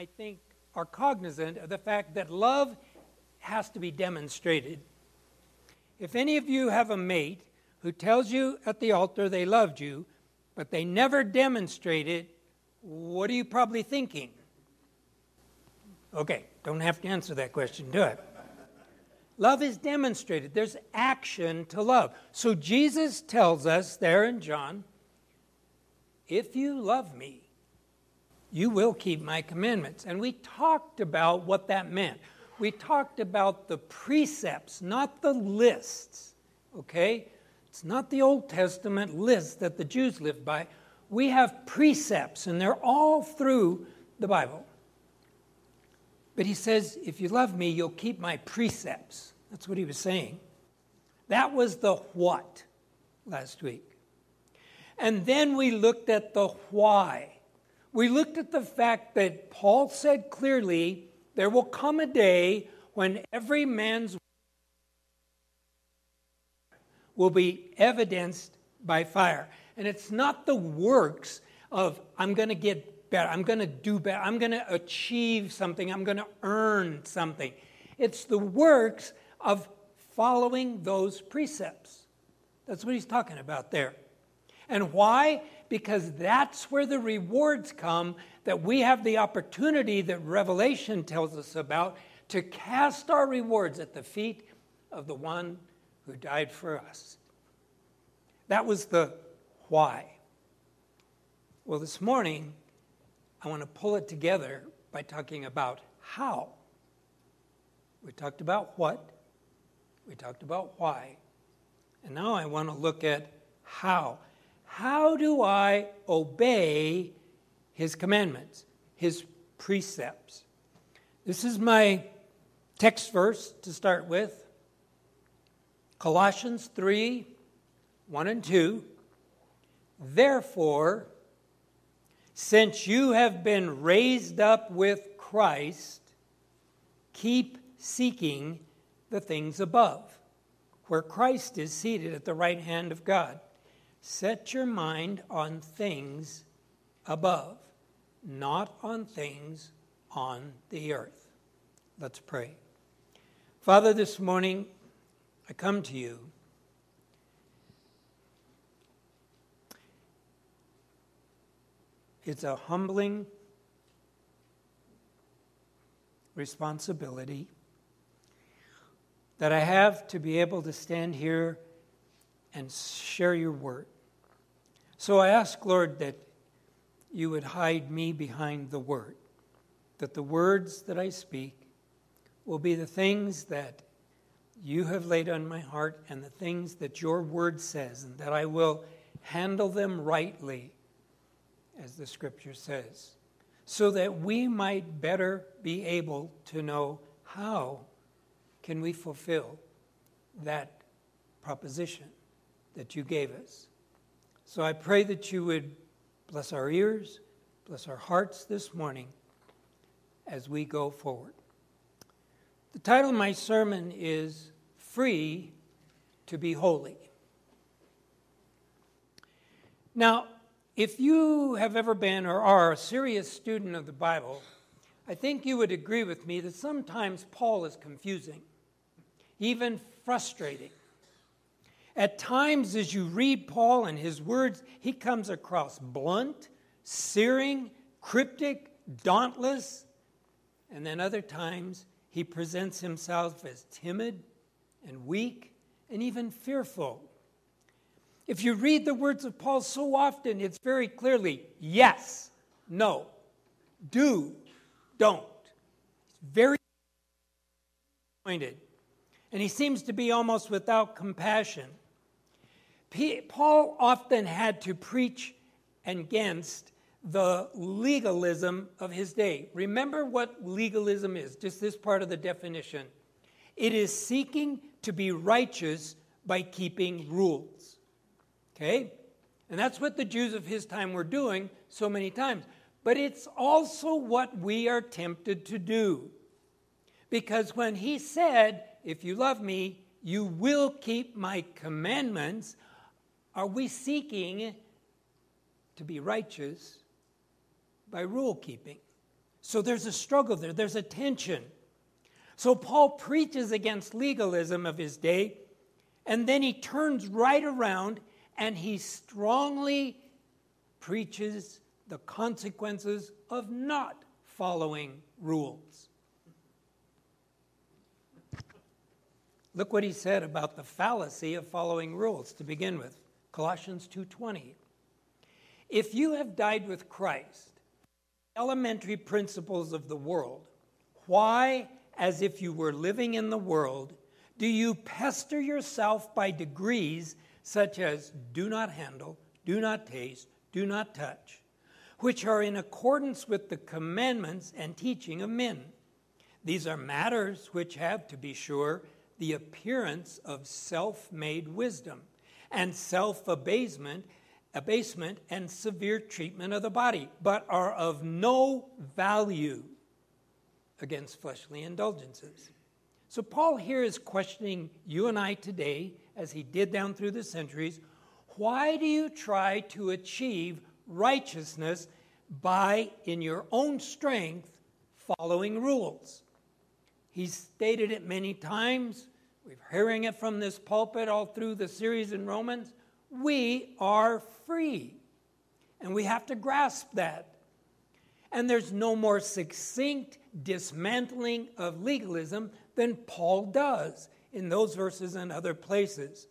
I think, are cognizant of the fact that love has to be demonstrated. If any of you have a mate who tells you at the altar they loved you, but they never demonstrate it, what are you probably thinking? Okay, don't have to answer that question, do it. Love is demonstrated. There's action to love. So Jesus tells us there in John, if you love me, you will keep my commandments. And we talked about what that meant. We talked about the precepts, not the lists. Okay? It's not the Old Testament list that the Jews lived by. We have precepts, and they're all through the Bible. But he says, if you love me, you'll keep my precepts. That's what he was saying. That was the what last week. And then we looked at the why. We looked at the fact that Paul said clearly, there will come a day when every man's will be evidenced by fire. And it's not the works of, I'm going to get better, I'm going to do better, I'm going to achieve something, I'm going to earn something. It's the works of following those precepts. That's what he's talking about there. And why? Because that's where the rewards come, that we have the opportunity that Revelation tells us about to cast our rewards at the feet of the one who died for us. That was the why. Well, this morning, I want to pull it together by talking about how. We talked about what, we talked about why, and now I want to look at how. How do I obey his commandments, his precepts? This is my text verse to start with. Colossians 3, 1 and 2. Therefore, since you have been raised up with Christ, keep seeking the things above, where Christ is seated at the right hand of God. Set your mind on things above, not on things on the earth. Let's pray. Father, this morning I come to you. It's a humbling responsibility that I have to be able to stand here and share your word. So I ask, Lord, that you would hide me behind the word, that the words that I speak will be the things that you have laid on my heart and the things that your word says, and that I will handle them rightly, as the scripture says, so that we might better be able to know how can we fulfill that proposition that you gave us. So I pray that you would bless our ears, bless our hearts this morning as we go forward. The title of my sermon is Free to be Holy. Now, if you have ever been or are a serious student of the Bible, I think you would agree with me that sometimes Paul is confusing, even frustrating. At times, as you read Paul and his words, he comes across blunt, searing, cryptic, dauntless, and then other times he presents himself as timid and weak and even fearful. If you read the words of Paul so often, it's very clearly yes, no, do, don't. It's very pointed. And he seems to be almost without compassion. Paul often had to preach against the legalism of his day. Remember what legalism is, just this part of the definition. It is seeking to be righteous by keeping rules. Okay? And that's what the Jews of his time were doing so many times. But it's also what we are tempted to do. Because when he said, if you love me, you will keep my commandments, are we seeking to be righteous by rule keeping? So there's a struggle there. There's a tension. So Paul preaches against legalism of his day, and then he turns right around and he strongly preaches the consequences of not following rules. Look what he said about the fallacy of following rules to begin with. Colossians 2:20. If you have died with Christ, elementary principles of the world, why, as if you were living in the world, do you pester yourself by degrees such as do not handle, do not taste, do not touch, which are in accordance with the commandments and teaching of men? These are matters which have, to be sure, the appearance of self-made wisdom and self-abasement and severe treatment of the body, but are of no value against fleshly indulgences. So Paul here is questioning you and I today, as he did down through the centuries. Why do you try to achieve righteousness by, in your own strength, following rules? He's stated it many times. We're hearing it from this pulpit all through the series in Romans. We are free, and we have to grasp that. And there's no more succinct dismantling of legalism than Paul does in those verses and other places.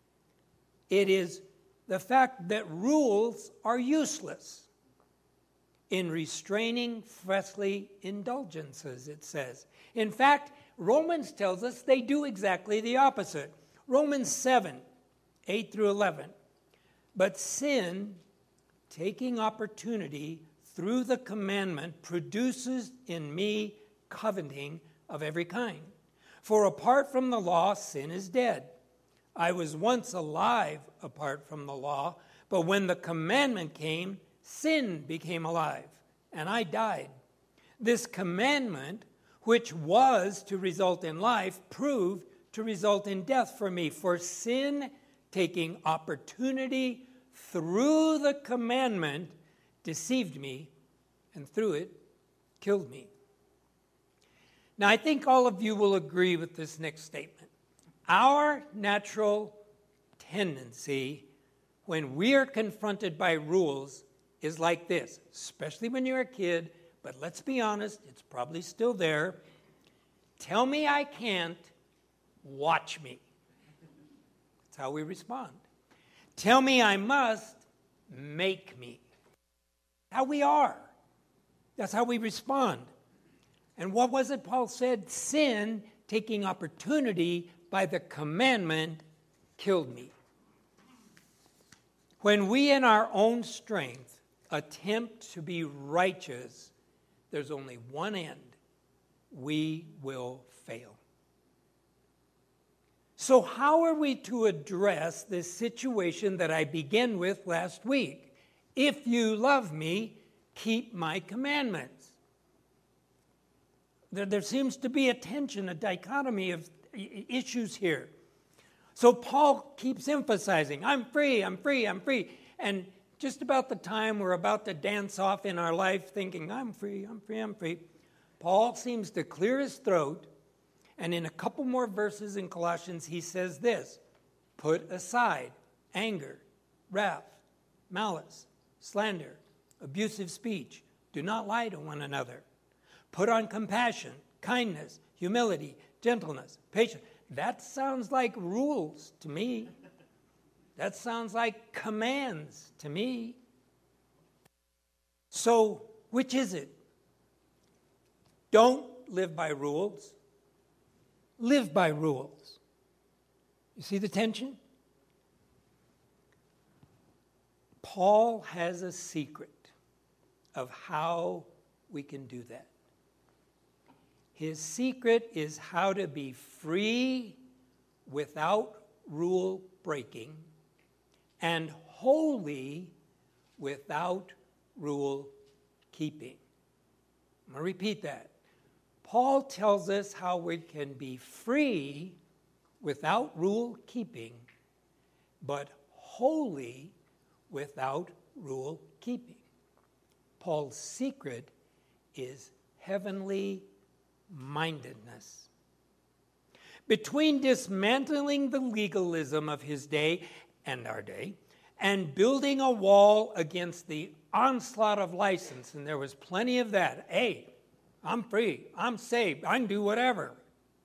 It is the fact that rules are useless in restraining fleshly indulgences, it says. In fact, Romans tells us they do exactly the opposite. Romans 7, 8 through 11. But sin, taking opportunity through the commandment, produces in me coveting of every kind. For apart from the law, sin is dead. I was once alive apart from the law, but when the commandment came, sin became alive, and I died. This commandment, which was to result in life, proved to result in death for me. For sin, taking opportunity through the commandment, deceived me, and through it, killed me. Now, I think all of you will agree with this next statement. Our natural tendency when we are confronted by rules is like this, especially when you're a kid, but let's be honest, it's probably still there. Tell me I can't, watch me. That's how we respond. Tell me I must, make me. How we are. That's how we respond. And what was it Paul said? Sin, taking opportunity by the commandment, killed me. When we in our own strength attempt to be righteous, there's only one end. We will fail. So how are we to address this situation that I began with last week? If you love me, keep my commandments. There seems to be a tension, a dichotomy of issues here. So Paul keeps emphasizing, I'm free, I'm free, I'm free. And just about the time we're about to dance off in our life thinking, I'm free, I'm free, I'm free, Paul seems to clear his throat, and in a couple more verses in Colossians, he says this: put aside anger, wrath, malice, slander, abusive speech. Do not lie to one another. Put on compassion, kindness, humility, gentleness, patience. That sounds like rules to me. That sounds like commands to me. So, which is it? Don't live by rules. Live by rules. You see the tension? Paul has a secret of how we can do that. His secret is how to be free without rule breaking and holy without rule keeping. I'm going to repeat that. Paul tells us how we can be free without rule keeping, but holy without rule keeping. Paul's secret is heavenly mindedness. Between dismantling the legalism of his day and our day, and building a wall against the onslaught of license, and there was plenty of that. Hey, I'm free, I'm saved, I can do whatever.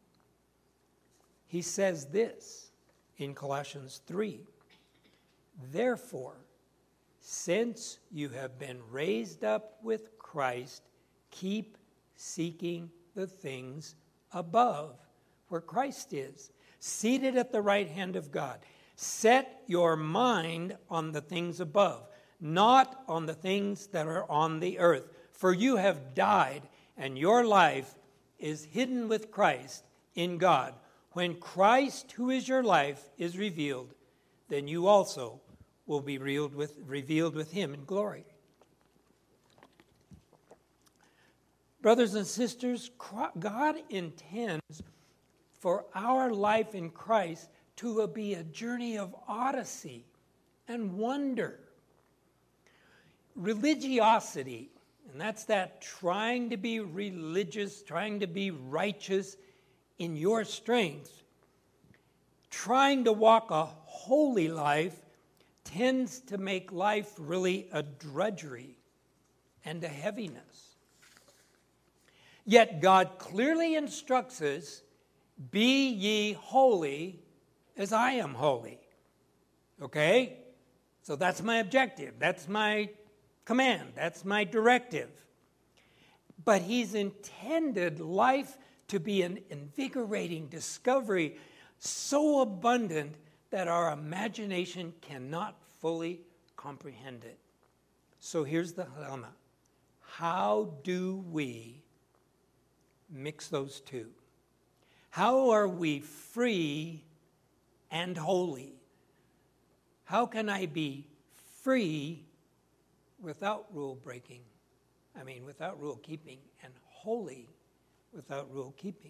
He says this in Colossians 3. Therefore, since you have been raised up with Christ, keep seeking the things above, where Christ is, seated at the right hand of God. Set your mind on the things above, not on the things that are on the earth. For you have died, and your life is hidden with Christ in God. When Christ, who is your life, is revealed, then you also will be revealed with him in glory. Brothers and sisters, God intends for our life in Christ to be a journey of odyssey and wonder. Religiosity, and that's that trying to be religious, trying to be righteous in your strength, trying to walk a holy life tends to make life really a drudgery and a heaviness. Yet God clearly instructs us, be ye holy as I am holy. Okay? So that's my objective. That's my command. That's my directive. But he's intended life to be an invigorating discovery, so abundant that our imagination cannot fully comprehend it. So here's the dilemma. How do we mix those two? How are we free and holy? How can I be free without rule breaking? Without rule keeping, and holy without rule keeping.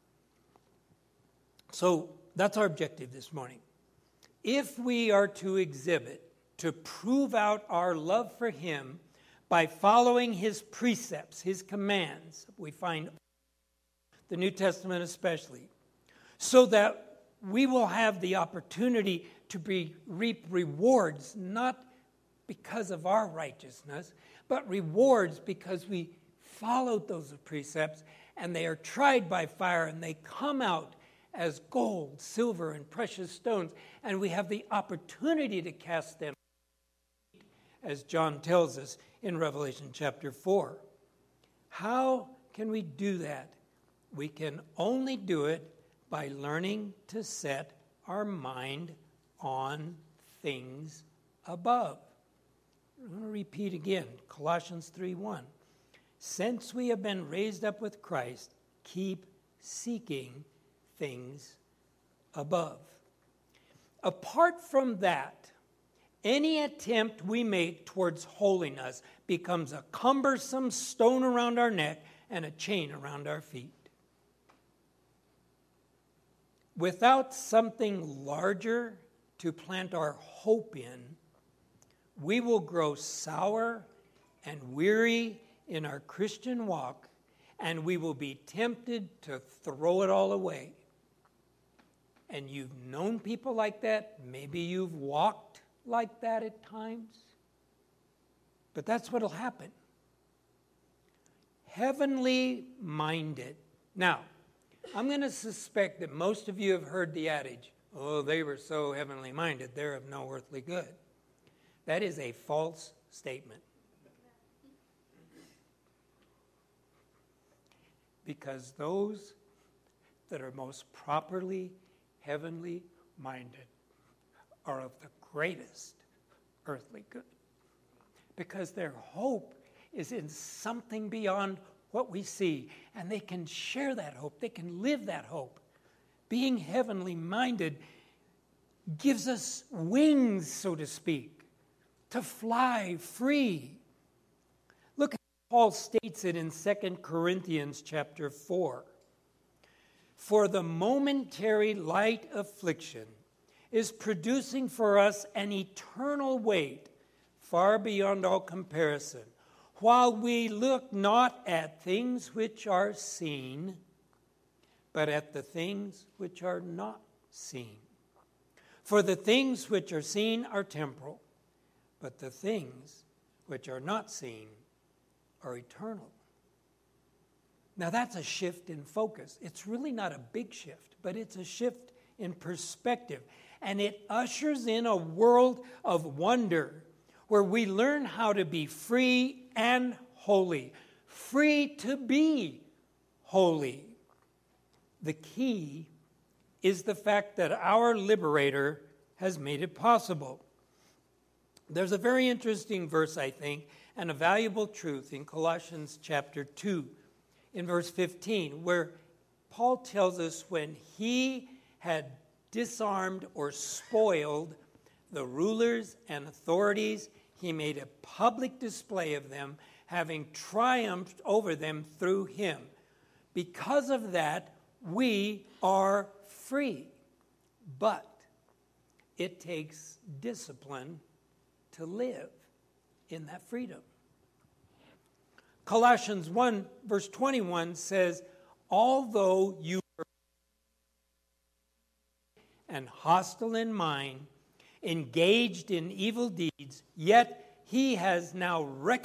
So that's our objective this morning. If we are to exhibit, to prove out our love for him by following his precepts, his commands, we find the New Testament especially, so that we will have the opportunity to reap rewards, not because of our righteousness, but rewards because we followed those precepts, and they are tried by fire, and they come out as gold, silver, and precious stones, and we have the opportunity to cast them, as John tells us in Revelation chapter 4. How can we do that? We can only do it by learning to set our mind on things above. I'm going to repeat again, Colossians 3:1. Since we have been raised up with Christ, keep seeking things above. Apart from that, any attempt we make towards holiness becomes a cumbersome stone around our neck and a chain around our feet. Without something larger to plant our hope in, we will grow sour and weary in our Christian walk, and we will be tempted to throw it all away. And you've known people like that. Maybe you've walked like that at times. But that's what will happen. Heavenly minded. Now, I'm going to suspect that most of you have heard the adage, oh, they were so heavenly minded, they're of no earthly good. That is a false statement. Because those that are most properly heavenly minded are of the greatest earthly good. Because their hope is in something beyond what we see. And they can share that hope. They can live that hope. Being heavenly minded gives us wings, so to speak, to fly free. Look at how Paul states it in 2 Corinthians chapter 4. For the momentary light affliction is producing for us an eternal weight far beyond all comparison, while we look not at things which are seen, but at the things which are not seen. For the things which are seen are temporal, but the things which are not seen are eternal. Now that's a shift in focus. It's really not a big shift, but it's a shift in perspective. And it ushers in a world of wonder where we learn how to be free and holy. Free to be holy. The key is the fact that our liberator has made it possible. There's a very interesting verse, I think, and a valuable truth in Colossians chapter 2, in verse 15, where Paul tells us when he had disarmed or spoiled the rulers and authorities, he made a public display of them, having triumphed over them through him. Because of that, we are free. But it takes discipline to live in that freedom. Colossians 1 verse 21 says, although you were and hostile in mind, engaged in evil deeds, yet he has now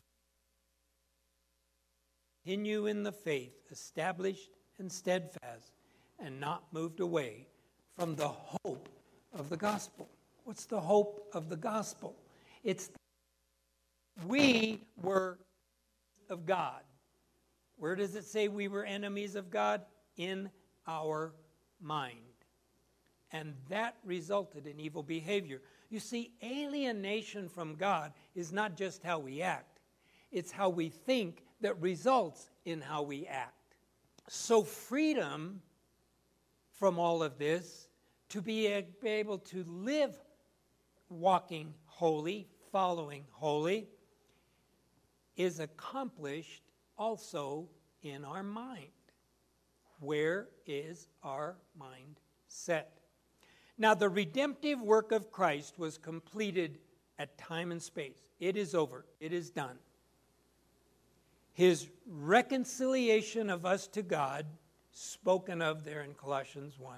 continue in the faith, established and steadfast, and not moved away from the hope of the gospel. What's the hope of the gospel? It's we were of God. Where does it say we were enemies of God? In our mind. And that resulted in evil behavior. You see, alienation from God is not just how we act. It's how we think that results in how we act. So freedom from all of this, to be able to live walking holy, following holy, is accomplished also in our mind. Where is our mind set? Now, the redemptive work of Christ was completed at time and space. It is over. It is done. His reconciliation of us to God, spoken of there in Colossians 1,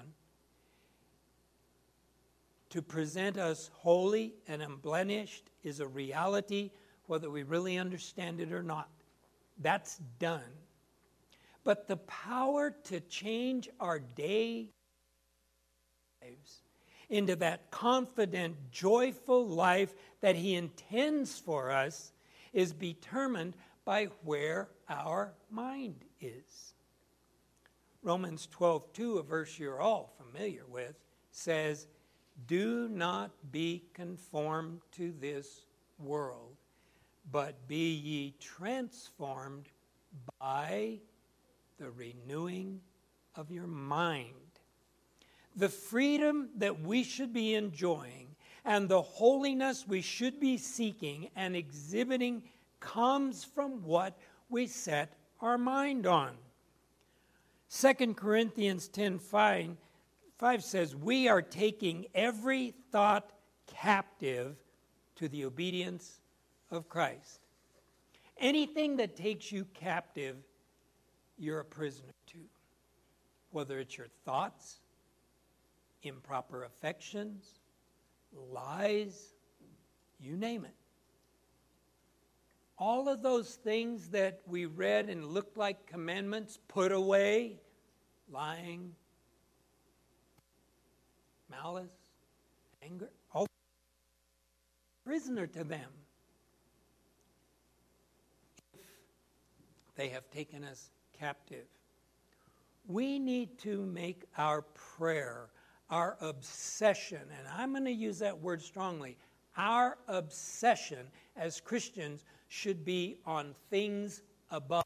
to present us holy and unblemished is a reality, whether we really understand it or not. That's done. But the power to change our day lives into that confident, joyful life that he intends for us is determined by where our mind is. Romans 12:2, a verse you're all familiar with, says, do not be conformed to this world, but be ye transformed by the renewing of your mind. The freedom that we should be enjoying and the holiness we should be seeking and exhibiting comes from what we set our mind on. 2 Corinthians 10:5 says, we are taking every thought captive to the obedience of Christ. Anything that takes you captive, you're a prisoner to. Whether it's your thoughts, improper affections, lies, you name it. All of those things that we read and looked like commandments, put away, lying, malice, anger, all prisoner to them. If they have taken us captive. We need to make our prayer, our obsession, and I'm going to use that word strongly, our obsession as Christians should be on things above.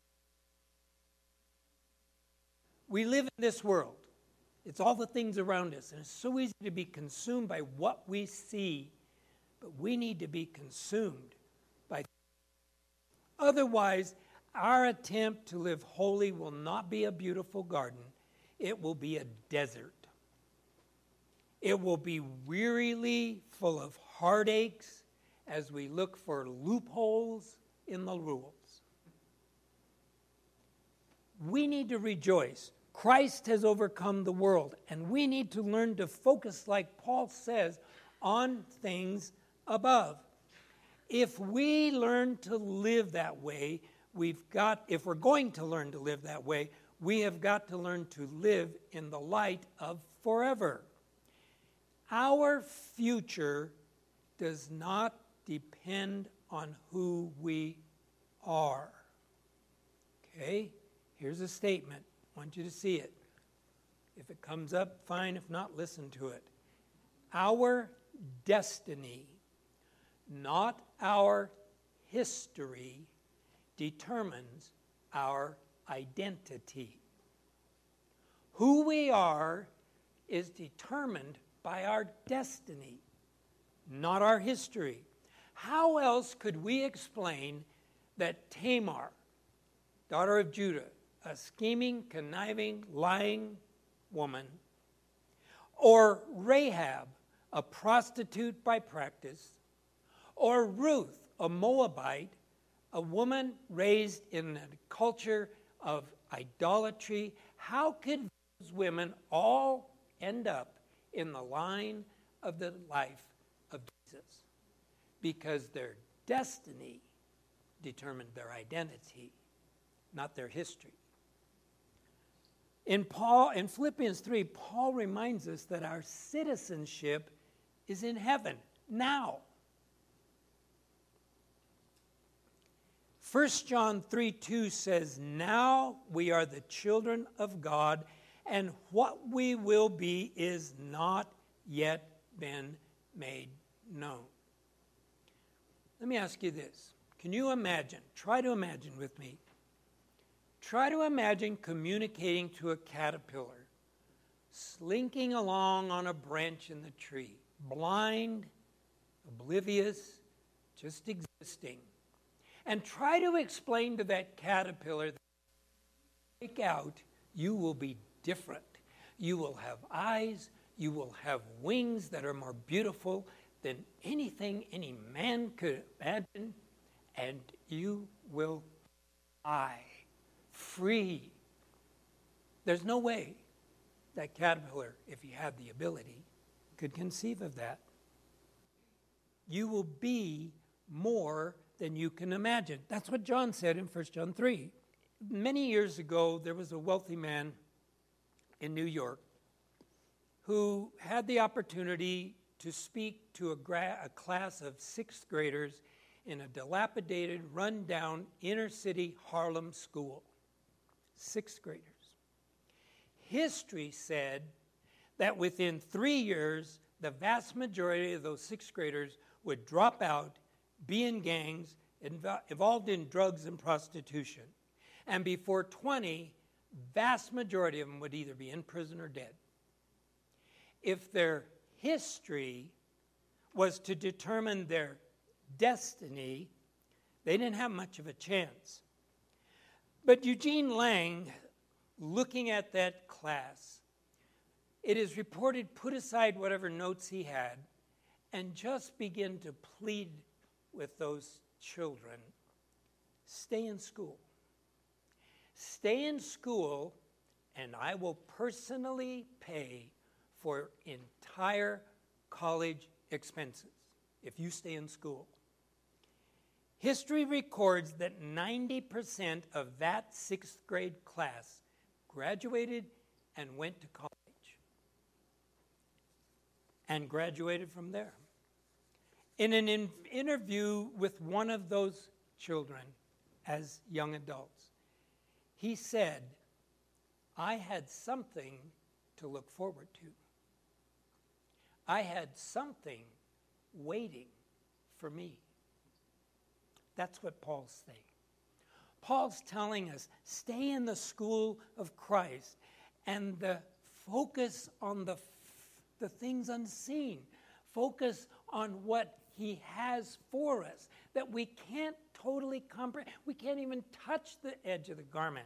We live in this world. It's all the things around us, and it's so easy to be consumed by what we see, but we need to be consumed by. Otherwise, our attempt to live holy will not be a beautiful garden. It will be a desert. It will be wearily full of heartaches as we look for loopholes in the rules. we need to rejoice. Christ has overcome the world, and we need to learn to focus, like Paul says, on things above. If we learn to live that way, if we're going to learn to live that way, we have got to learn to live in the light of forever. Our future does not depend on who we are. Okay? Here's a statement. I want you to see it. If it comes up, fine. If not, listen to it. Our destiny, not our history, determines our identity. Who we are is determined by our destiny, not our history. How else could we explain that Tamar, daughter of Judah, a scheming, conniving, lying woman, or Rahab, a prostitute by practice, or Ruth, a Moabite, a woman raised in a culture of idolatry? How could those women all end up in the line of the life of Jesus? Because their destiny determined their identity, not their history. In Philippians 3, Paul reminds us that our citizenship is in heaven now. 1 John 3:2 says, "Now we are the children of God, and what we will be is not yet been made known." Let me ask you this. Can you imagine? Try to imagine with me. Try to imagine communicating to a caterpillar, slinking along on a branch in the tree, blind, oblivious, just existing. And try to explain to that caterpillar that break out, you will be different. You will have eyes, you will have wings that are more beautiful than anything any man could imagine, and you will fly free. There's no way that caterpillar, if he had the ability, could conceive of that. You will be more than you can imagine. That's what John said in 1 John 3. Many years ago, there was a wealthy man in New York who had the opportunity to speak to a class of sixth graders in a dilapidated, run-down, inner-city Harlem school. Sixth graders. History said that within 3 years, the vast majority of those sixth graders would drop out, be in gangs, involved in drugs and prostitution. And before 20, vast majority of them would either be in prison or dead. If their history was to determine their destiny, they didn't have much of a chance. But Eugene Lang, looking at that class, it is reported, put aside whatever notes he had and just begin to plead with those children, stay in school. Stay in school, and I will personally pay for entire college expenses if you stay in school. History records that 90% of that sixth grade class graduated and went to college and graduated from there. In an interview with one of those children as young adults, he said, I had something to look forward to. I had something waiting for me. That's what Paul's saying. Paul's telling us, stay in the school of Christ and the focus on the things unseen. Focus on what he has for us that we can't totally comprehend. We can't even touch the edge of the garment.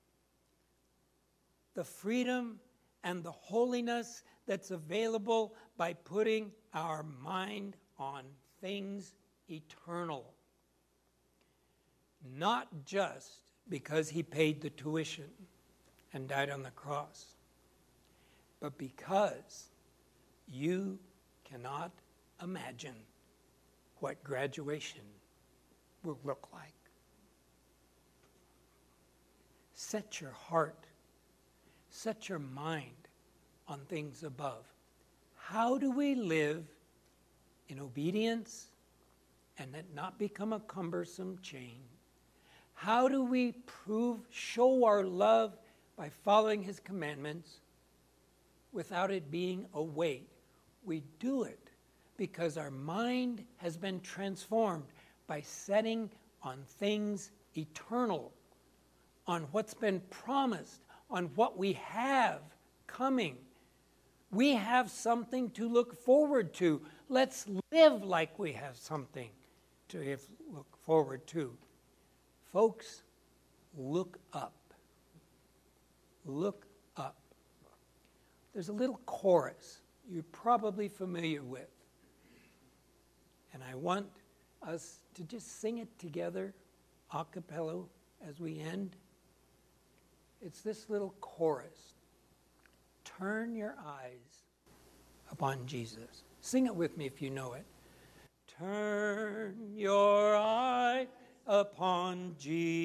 The freedom and the holiness that's available by putting our mind on things eternal. Not just because he paid the tuition and died on the cross, but because you cannot imagine what graduation will look like. Set your heart, set your mind on things above. How do we live in obedience and it not become a cumbersome chain? How do we show our love by following his commandments without it being a weight? We do it because our mind has been transformed by setting on things eternal, on what's been promised, on what we have coming. We have something to look forward to. Let's live like we have something to look forward to. Folks, look up. Look up. There's a little chorus you're probably familiar with. And I want us to just sing it together, a cappella, as we end. It's this little chorus. Turn your eyes upon Jesus. Sing it with me if you know it. Turn your eye upon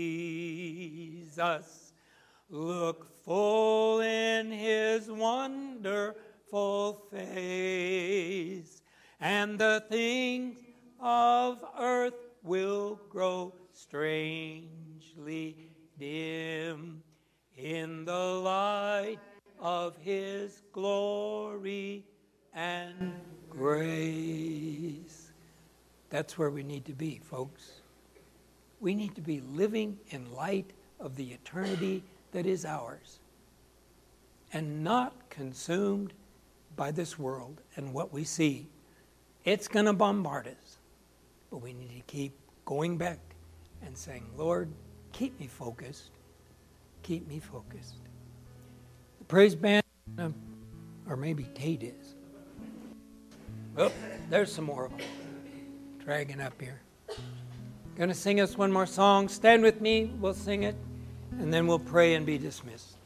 Jesus. Look full in his wonderful face, and the things of earth will grow strangely dim in the light of his glory and grace. That's where we need to be, folks. We need to be living in light of the eternity that is ours and not consumed by this world and what we see. It's going to bombard us, but we need to keep going back and saying, Lord, keep me focused. Keep me focused. The praise band, or maybe Tate is. Oh, there's some more of them dragging up here. Going to sing us one more song. Stand with me. We'll sing it, and then we'll pray and be dismissed.